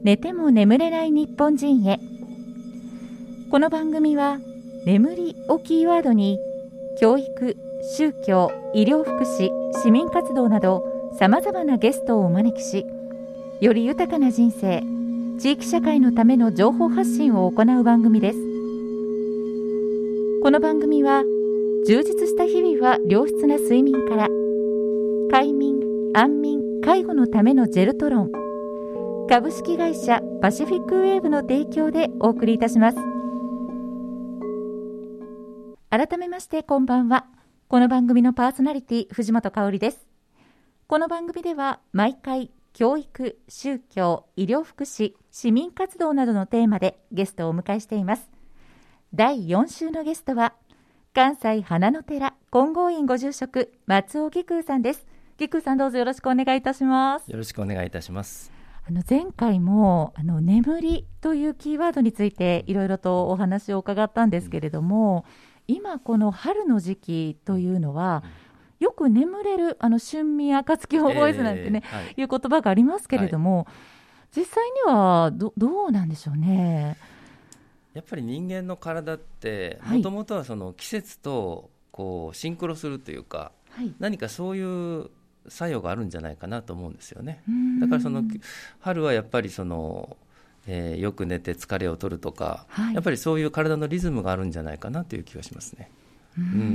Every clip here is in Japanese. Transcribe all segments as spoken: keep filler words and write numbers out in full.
寝ても眠れない日本人へ。この番組は眠りをキーワードに教育、宗教、医療福祉、市民活動などさまざまなゲストをお招きし、より豊かな人生、地域社会のための情報発信を行う番組です。この番組は充実した日々は良質な睡眠から、快眠、安眠、介護のためのジェルトロン、株式会社パシフィックウェーブの提供でお送りいたします。改めましてこんばんは。この番組のパーソナリティ藤本香里です。この番組では毎回教育、宗教、医療福祉、市民活動などのテーマでゲストをお迎えしています。だいよん週のゲストは関西花の寺金剛院ご住職松尾義空さんです。義空さん、どうぞよろしくお願いいたします。 よろしくお願いいたします。 あの前回もあの眠りというキーワードについていろいろとお話を伺ったんですけれども、うん、今この春の時期というのは、うん、よく眠れるあの春眠暁を覚えずなんてね、えーはい、いう言葉がありますけれども、はい、実際には ど, どうなんでしょうね。 やっぱり人間の体ってもともとはその季節とこうシンクロするというか、はい、何かそういう作用があるんじゃないかなと思うんですよね。だからその春はやっぱりその、えー、よく寝て疲れを取るとか、はい、やっぱりそういう体のリズムがあるんじゃないかなという気がしますね。 うーん、うん、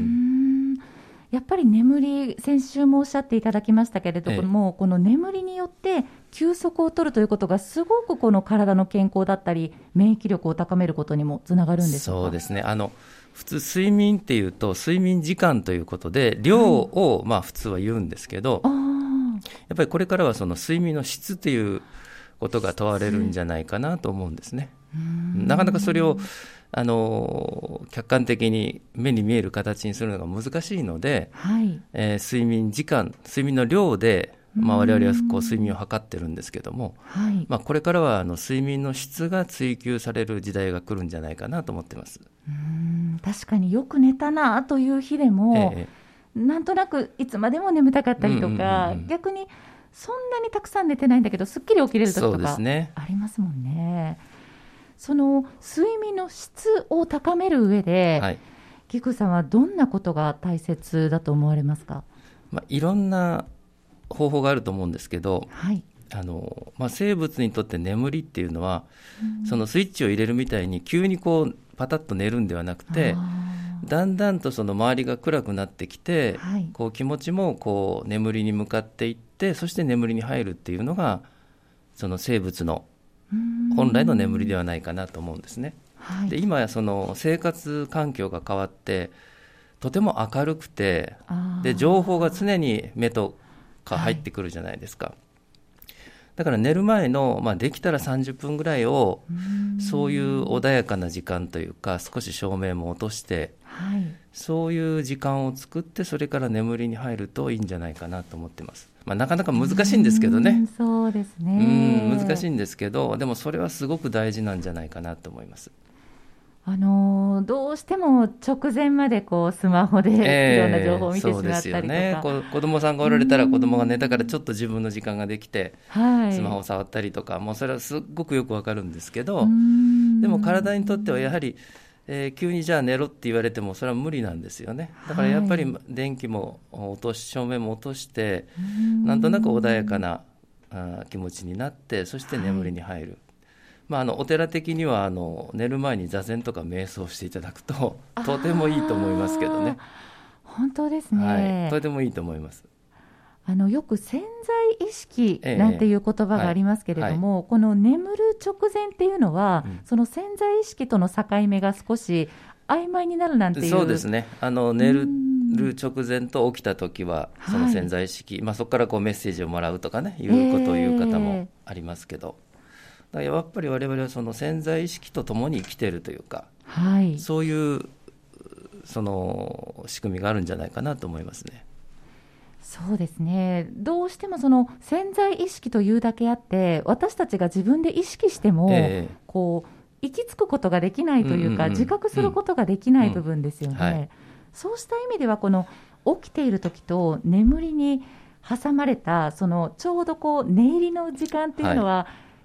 やっぱり眠り、先週もおっしゃっていただきましたけれども、ええ、この眠りによって休息を取るということがすごくこの体の健康だったり免疫力を高めることにもつながるんでしょうか。 そうですね。あの普通睡眠っていうと睡眠時間ということで量を、はい、まあ、普通は言うんですけど、やっぱりこれからはその睡眠の質ということが問われるんじゃないかなと思うんですね。なかなかそれをあの客観的に目に見える形にするのが難しいので、はい、えー、睡眠時間、睡眠の量で、まあ、我々はこう睡眠を測ってるんですけども、はい、まあ、これからはあの睡眠の質が追求される時代が来るんじゃないかなと思ってます。 うーん、確かによく寝たなという日でも、ええ、なんとなくいつまでも眠たかったりとか、うんうんうんうん、逆にそんなにたくさん寝てないんだけどすっきり起きれる時とかありますもんね。その睡眠の質を高める上で、はい、義空さんはどんなことが大切だと思われますか。 まあ、いろんな方法があると思うんですけど、はい、あのまあ、生物にとって眠りっていうのは、うん、そのスイッチを入れるみたいに急にこうパタッと寝るんではなくて、だんだんとその周りが暗くなってきて、はい、こう気持ちもこう眠りに向かっていって、そして眠りに入るっていうのがその生物の本来の眠りではないかなと思うんですね。はい、で今その生活環境が変わってとても明るくて、で情報が常に目とか入ってくるじゃないですか。はい、だから寝る前の、まあ、できたらさんじゅっぷんぐらいをそういう穏やかな時間というか、少し照明も落として、はい、そういう時間を作ってそれから眠りに入るといいんじゃないかなと思ってます。まあ、なかなか難しいんですけどね。 うん、そうですね。 うん、難しいんですけど、でもそれはすごく大事なんじゃないかなと思います。 あのー、どうしても直前までこうスマホでいろんな情報を見てしまったりとか、えー、そうですよね。こ子供さんがおられたら子供が寝たからちょっと自分の時間ができて、はい、スマホを触ったりとか、もうそれはすっごくよくわかるんですけど、でも体にとってはやはり、えー、急にじゃあ寝ろって言われてもそれは無理なんですよね。だからやっぱり電気も落とし、照明も落として、なんとなく穏やかなあ気持ちになって、そして眠りに入る。はい、まあ、あのお寺的にはあの寝る前に座禅とか瞑想していただくととてもいいと思いますけどね。 本当ですね。 はい、とてもいいと思います。 あのよく潜在意識なんていう言葉がありますけれども、ええはいはい、この眠る直前っていうのは、うん、その潜在意識との境目が少し曖昧になるなんていう。 そうですね。あの寝る直前と起きた時はその潜在意識、はい、まあ、そこからこうメッセージをもらうとかね、いうことを言う方もありますけど、えー、だからやっぱり我々はその潜在意識とともに生きているというか、はい、そういうその仕組みがあるんじゃないかなと思いますね。 そうですね。どうしてもその潜在意識というだけあって、私たちが自分で意識しても、えー、こう行き着くことができないというか、うんうんうん、自覚することができない部分ですよね。うんはい、そうした意味ではこの起きている時と眠りに挟まれたそのちょうどこう寝入りの時間っていうのは、は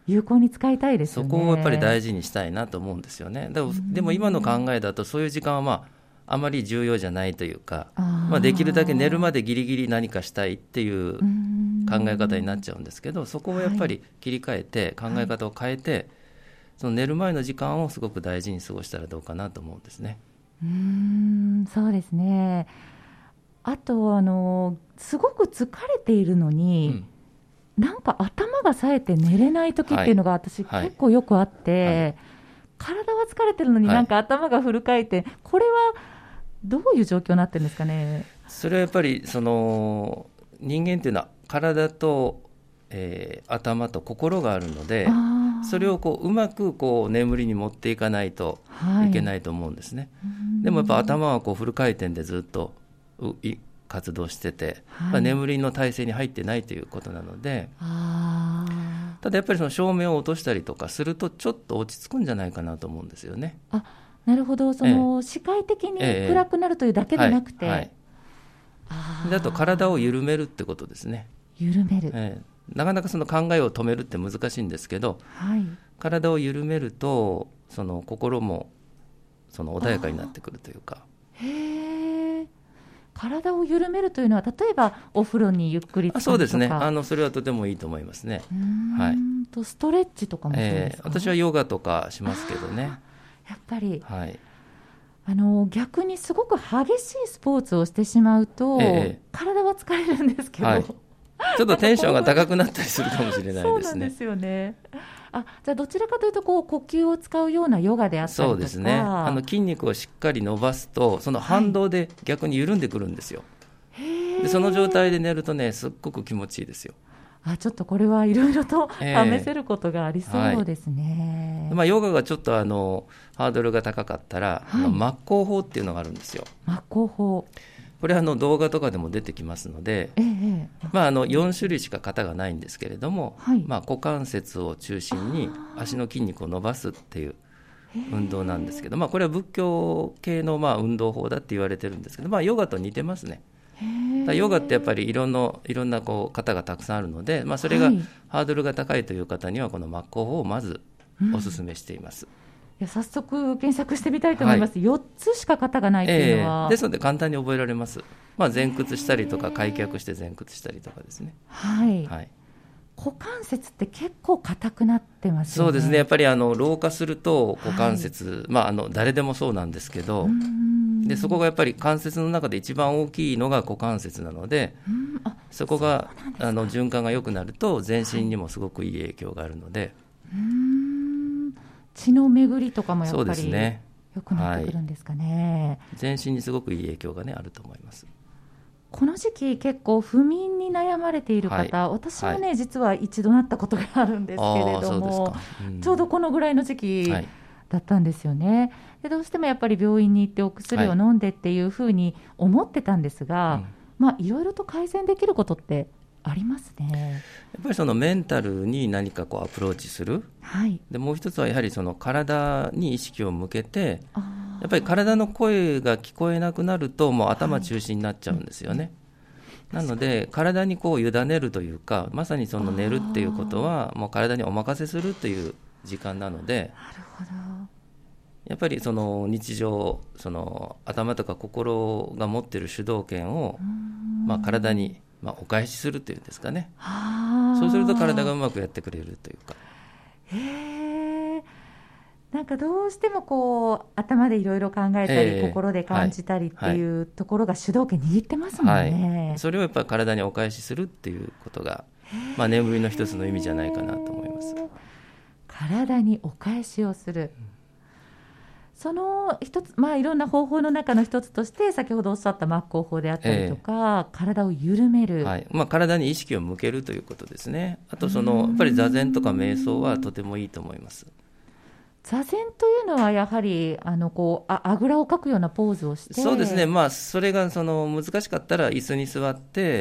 有効に使いたいですよね。 そこをやっぱり大事にしたいなと思うんですよね。でも、でも今の考えだとそういう時間はまああまり重要じゃないというか、あ、まあ、できるだけ寝るまでギリギリ何かしたいっていう考え方になっちゃうんですけど、そこをやっぱり切り替えて、考え方を変えて、はい、その寝る前の時間をすごく大事に過ごしたらどうかなと思うんですね。 うーん、そうですね。あとあのすごく疲れているのに、うん、なんか頭が冴えて寝れない時っていうのが私、はい、結構よくあって、はい、体は疲れてるのになんか頭がフル回転、はい、これはどういう状況になってるんですかね。 それはやっぱりその人間っていうのは体と、えー、頭と心があるので、それをこううまくこう眠りに持っていかないといけないと思うんですね、はい、でもやっぱ頭はこうフル回転でずっと活動してて、はい、眠りの体勢に入ってないということなので、あ、ただやっぱりその照明を落としたりとかするとちょっと落ち着くんじゃないかなと思うんですよね。 あ、なるほど。その、ええ、視界的に暗くなるというだけでなくて、ええ、はいはい、 あであと体を緩めるってことですね。 緩める、 ええ、なかなかその考えを止めるって難しいんですけど、はい、体を緩めるとその心もその穏やかになってくるというか。 へえ。体を緩めるというのは例えばお風呂にゆっくり浸かるとか。 そうですね、あのそれはとてもいいと思いますね。 うーん、はい、とストレッチとかもそうですか。 えー、私はヨガとかしますけどね。 やっぱり、 はい、 あの逆にすごく激しいスポーツをしてしまうと、えー、体は疲れるんですけど、はい、ちょっとテンションが高くなったりするかもしれないですね。 そうなんですよね。あ、じゃあどちらかというとこう呼吸を使うようなヨガであったりとか。 そうですね、あの筋肉をしっかり伸ばすとその反動で逆に緩んでくるんですよ、はい、でその状態で寝るとねすっごく気持ちいいですよ。 あ、ちょっとこれはいろいろと試せることがありそうですね、 はい、まあ、ヨガがちょっとあのハードルが高かったら、はい、真っ向法っていうのがあるんですよ。 真っ向法、 これはあの動画とかでも出てきますので、ええ、まあ、あのよん種類しか型がないんですけれども、はい、まあ、股関節を中心に足の筋肉を伸ばすっていう運動なんですけど、まあ、これは仏教系のまあ運動法だって言われてるんですけど、まあ、ヨガと似てますね。だヨガってやっぱりいろんな、いろんなこう型がたくさんあるので、まあ、それがハードルが高いという方にはこの真っ向法をまずお勧めしています、うん、いや早速検索してみたいと思います、はい、よっつしか型がないというのは、 えー、ですので簡単に覚えられます、まあ、前屈したりとか開脚して前屈したりとかですね、 はい、はい、股関節って結構硬くなってますよね。 そうですね、やっぱりあの老化すると股関節、はい、まあ、あの誰でもそうなんですけど、でそこがやっぱり関節の中で一番大きいのが股関節なので、あ、そこがあの循環が良くなると全身にもすごくいい影響があるので、はい、 うーん、血の巡りとかもやっぱりそうですね、 良くなってくるんですかね、 はい、全身にすごくいい影響が、ね、あると思います。 この時期結構不眠に悩まれている方、はい、私はね、はい、実は一度なったことがあるんですけれども、うん、ちょうどこのぐらいの時期、はい、だったんですよね。でどうしてもやっぱり病院に行ってお薬を飲んでっていうふうに思ってたんですが、はい、まあ、いろいろと改善できることってありますね。 やっぱりそのメンタルに何かこうアプローチする、はい、でもう一つはやはりその体に意識を向けて、やっぱり体の声が聞こえなくなるともう頭中心になっちゃうんですよね、はい、なので体にこう委ねるというか、まさにその寝るっていうことはもう体にお任せするという時間なので、 なるほど、 やっぱりその日常その頭とか心が持っている主導権を、まあ、体にまあお返しするというんですかね、そうすると体がうまくやってくれるというか。 へー、なんかどうしてもこう頭でいろいろ考えたり、えー、心で感じたりっていうところが主導権握ってますもんね、 はい、それをやっぱり体にお返しするっていうことが、まあ、眠りの一つの意味じゃないかなと思います。 体にお返しをする、うん、その一つ、まあ、いろんな方法の中の一つとして先ほどおっしゃった真っ向法であったりとか、えー、体を緩める、 はい、まあ、体に意識を向けるということですね。あとそのやっぱり座禅とか瞑想はとてもいいと思います。 座禅というのはやはりあのこう あ, あぐらをかくようなポーズをして、 そうですね、まあ、それがその難しかったら椅子に座って、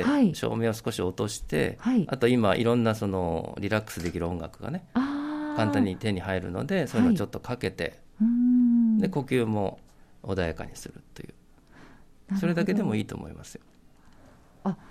はい、照明を少し落として、はい、あと今いろんなそのリラックスできる音楽がね簡単に手に入るので、そういうのをちょっとかけて、はい、うーんで呼吸も穏やかにするという、それだけでもいいと思いますよ。 あ、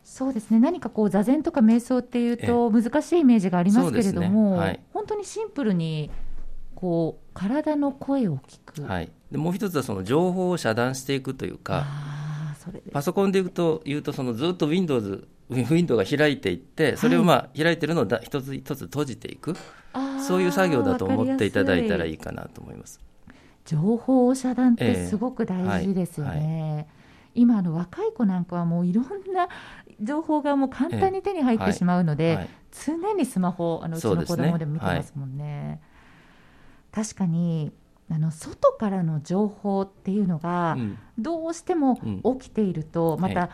そうですね、何かこう座禅とか瞑想っていうと難しいイメージがありますけれども、ね、はい、本当にシンプルにこう体の声を聞く、 はい、でもう一つはその情報を遮断していくというか、 あそれでパソコンで言うと、言うとそのずっと Windows ウィンドウが開いていって、それをまあ開いてるのをだ一つ一つ閉じていく、そういう作業だと思っていただいたらいいかなと思います。 情報遮断ってすごく大事ですよね、えーはいはい、今の若い子なんかはもういろんな情報がもう簡単に手に入ってしまうので、えーはい、常にスマホ、あのうちの子供でも見てますもんね。確かにあの外からの情報っていうのがどうしても起きていると、うん、また、はい、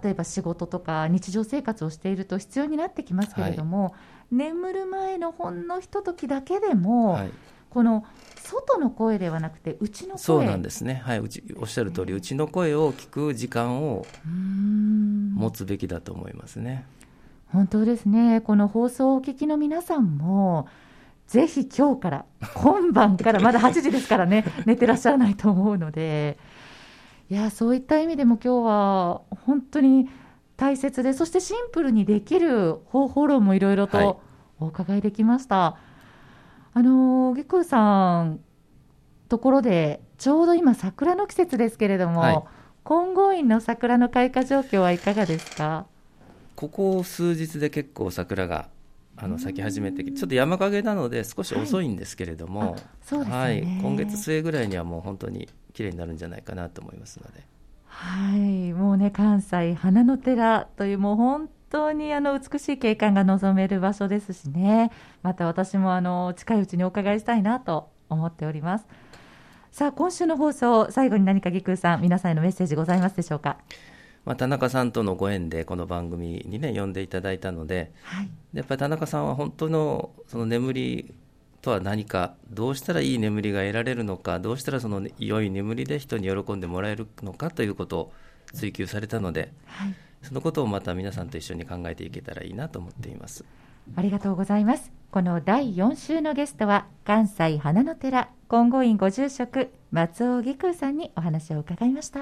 例えば仕事とか日常生活をしていると必要になってきますけれども、はい、眠る前のほんのひとときだけでも、はい、この外の声ではなくてうちの声、 そうなんですね、はい、うちおっしゃる通り、うちの声を聞く時間を持つべきだと思いますね。 本当ですね。この放送をお聞きの皆さんもぜひ今日から今晩からまだはちじですからね寝てらっしゃらないと思うので、いやそういった意味でも今日は本当に大切で、そしてシンプルにできる方法論もいろいろとお伺いできました、はい、あのゲクさんところでちょうど今桜の季節ですけれども、はい、金剛院の桜の開花状況はいかがですか？ ここ数日で結構桜があの咲き始めて、ちょっと山陰なので少し遅いんですけれども、はいそうですねはい、今月末ぐらいにはもう本当に綺麗になるんじゃないかなと思いますので、 はい、もうね関西花の寺というもう本当にあの美しい景観が望める場所ですしね、また私もあの近いうちにお伺いしたいなと思っております。さあ今週の放送最後に何かぎくうさん皆さんへのメッセージございますでしょうか？ まあ、田中さんとのご縁でこの番組にね呼んでいただいたので、はい、やっぱり田中さんは本当のその眠りとは何か、どうしたらいい眠りが得られるのか、どうしたらその良い眠りで人に喜んでもらえるのかということを追求されたので、はい、そのことをまた皆さんと一緒に考えていけたらいいなと思っています。 ありがとうございます。このだいよん週のゲストは関西花の寺金剛院ご住職松尾義空さんにお話を伺いました。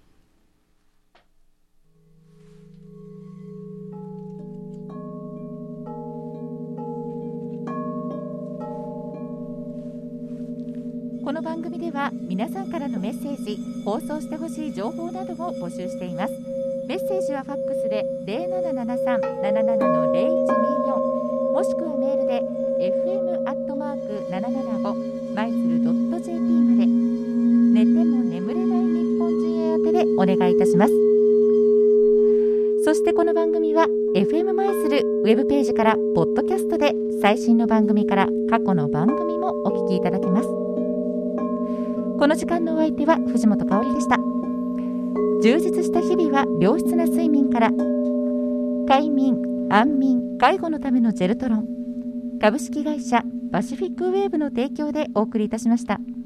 この番組では皆さんからのメッセージ、放送してほしい情報などを募集しています。メッセージはファックスで ゼロななななさん なななな の ゼロいちにーよん もしくはメールで エフエム アットマーク ななななご マイツル ドット ジェーピー まで、寝ても眠れない日本人へ宛てでお願いいたします。そしてこの番組は エフエム マイツルウェブページからポッドキャストで最新の番組から過去の番組もお聞きいただけます。この時間のお相手は藤本香里でした。充実した日々は良質な睡眠から。快眠、安眠、介護のためのジェルトロン。株式会社パシフィックウェーブの提供でお送りいたしました。